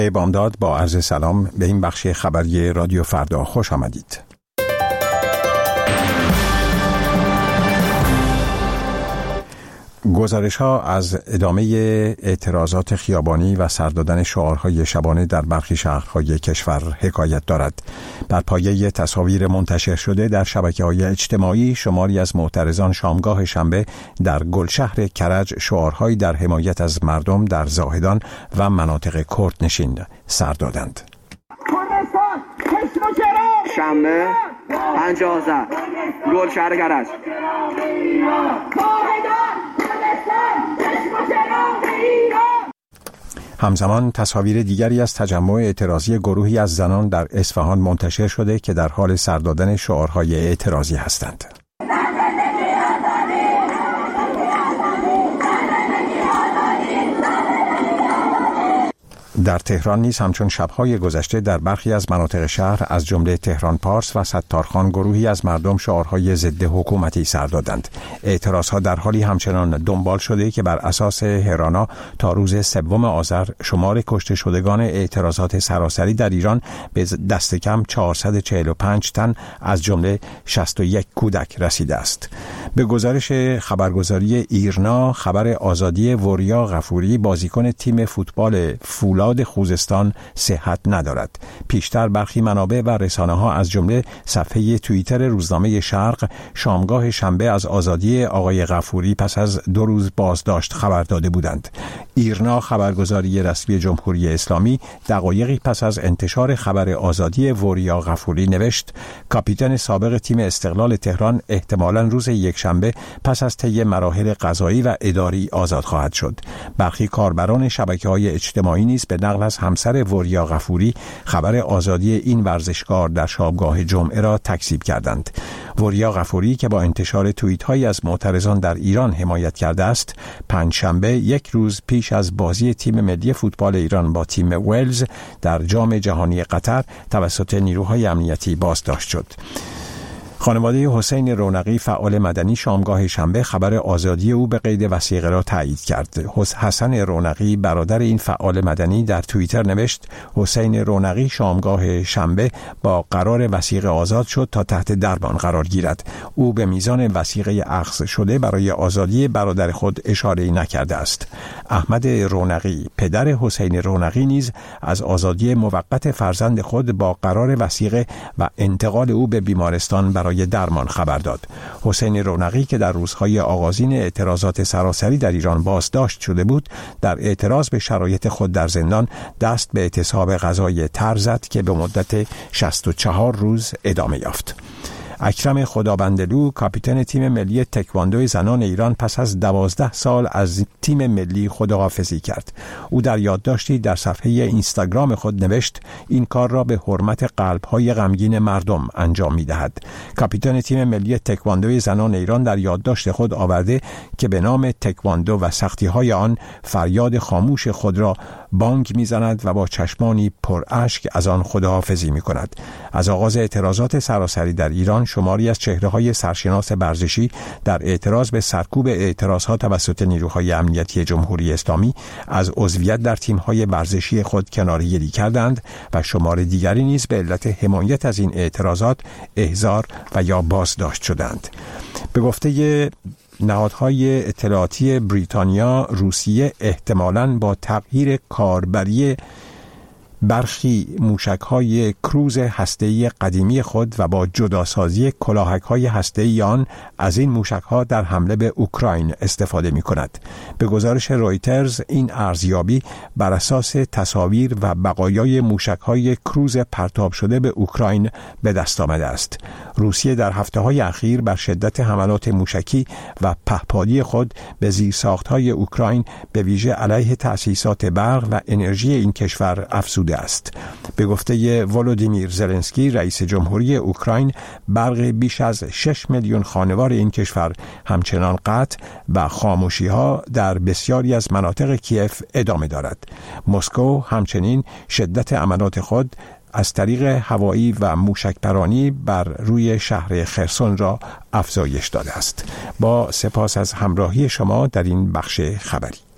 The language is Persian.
بامداد با عرض سلام به این بخش خبری رادیو فردا خوش آمدید. گزارش‌ها از ادامه اعتراضات خیابانی و سر دادن شعارهای شبانه در برخی شهرهای کشور حکایت دارد. بر پایه تصاویر منتشر شده در شبکه‌های اجتماعی، شماری از معترضان شامگاه شنبه در گلشهر کرج شعارهایی در حمایت از مردم در زاهدان و مناطق کردنشین سر دادند. شنبه 15 گلشهر کرج. همزمان تصاویر دیگری از تجمع اعتراضی گروهی از زنان در اصفهان منتشر شده که در حال سر دادن شعارهای اعتراضی هستند. در تهران نیز همچون شب‌های گذشته در برخی از مناطق شهر از جمله تهران پارس و ستارخان گروهی از مردم شعارهای ضد حکومتی سر دادند. اعتراضها در حالی همچنان دنبال شده که بر اساس هرانا تا روز 3 آذر شمار کشته شدگان اعتراضات سراسری در ایران به دست کم 445 تن از جمله 61 کودک رسیده است. به گزارش خبرگزاری ایرنا، خبر آزادی وریا غفوری بازیکن تیم فوتبال فولاد خوزستان صحت ندارد. پیشتر برخی منابع و رسانه‌ها از جمله صفحه توییتر روزنامه شرق شامگاه شنبه از آزادی آقای غفوری پس از 2 روز بازداشت خبر داده بودند. ایرنا، خبرگزاری رسمی جمهوری اسلامی، دقایقی پس از انتشار خبر آزادی وریا غفوری نوشت: کاپیتان سابق تیم استقلال تهران احتمالاً روز یکشنبه پس از طی مراحل قضایی و اداری آزاد خواهد شد. برخی کاربران شبکه‌های اجتماعی نیز به نقل از همسر وریا غفوری خبر آزادی این ورزشکار در شامگاه جمعه را تکذیب کردند. وریا غفوری که با انتشار توییت‌هایی از معترضان در ایران حمایت کرده است، پنجشنبه 1 روز پیش از بازی تیم ملی فوتبال ایران با تیم ولز در جام جهانی قطر توسط نیروهای امنیتی بازداشت شد. خانواده حسین رونقی فعال مدنی شامگاه شنبه خبر آزادی او به قید وثیقه را تایید کرد. حسن رونقی برادر این فعال مدنی در توییتر نوشت: حسین رونقی شامگاه شنبه با قرار وثیقه آزاد شد تا تحت دربان قرار گیرد. او به میزان وثیقه اخذ شده برای آزادی برادر خود اشاره‌ای نکرده است. احمد رونقی پدر حسین رونقی نیز از آزادی موقت فرزند خود با قرار وثیقه و انتقال او به بیمارستان برای درمان خبر داد. حسین رونقی که در روزهای آغازین اعتراضات سراسری در ایران بازداشت شده بود، در اعتراض به شرایط خود در زندان دست به اعتصاب غذای تر زد که به مدت 64 روز ادامه یافت. اکرم خدابندلو، کاپیتان تیم ملی تکواندو زنان ایران، پس از 12 سال از تیم ملی خداحافظی کرد. او در یادداشتی در صفحه اینستاگرام خود نوشت: این کار را به حرمت قلب‌های غمگین مردم انجام می‌دهد. کاپیتان تیم ملی تکواندو زنان ایران در یادداشت خود آورده که به نام تکواندو و سختی‌های آن فریاد خاموش خود را بانگ می‌زند و با چشمانی پر اشک از آن خداحافظی می‌کند. از آغاز اعتراضات سراسری در ایران، شماری از چهره‌های سرشناس ورزشی در اعتراض به سرکوب اعتراضها توسط نیروهای امنیتی جمهوری اسلامی از عضویت در تیم‌های ورزشی خود کناره‌گیری کردند و شمار دیگری نیز به علت حمایت از این اعتراضات احضار و یا بازداشت شدند. به گفته نهادهای اطلاعاتی بریتانیا، روسیه احتمالاً با تغییر کاربری برخی موشک‌های کروز هسته‌ای قدیمی خود و با جداسازی کلاهک‌های هسته‌ای آن از این موشک‌ها در حمله به اوکراین استفاده می‌کند. به گزارش رویترز، این ارزیابی بر اساس تصاویر و بقایای موشک‌های کروز پرتاب شده به اوکراین به دست آمده است. روسیه در هفته‌های اخیر بر شدت حملات موشکی و پهپادی خود به زیرساخت‌های اوکراین به ویژه علیه تأسیسات برق و انرژی این کشور افزوده است. به گفته ولودیمیر زلنسکی، رئیس جمهوری اوکراین، برق بیش از 6 میلیون خانوار این کشور همچنان قطع و خاموشی‌ها در بسیاری از مناطق کیف ادامه دارد. مسکو همچنین شدت حملات خود از طریق هوایی و موشکبرانی بر روی شهر خرسون را افزایش داده است. با سپاس از همراهی شما در این بخش خبری.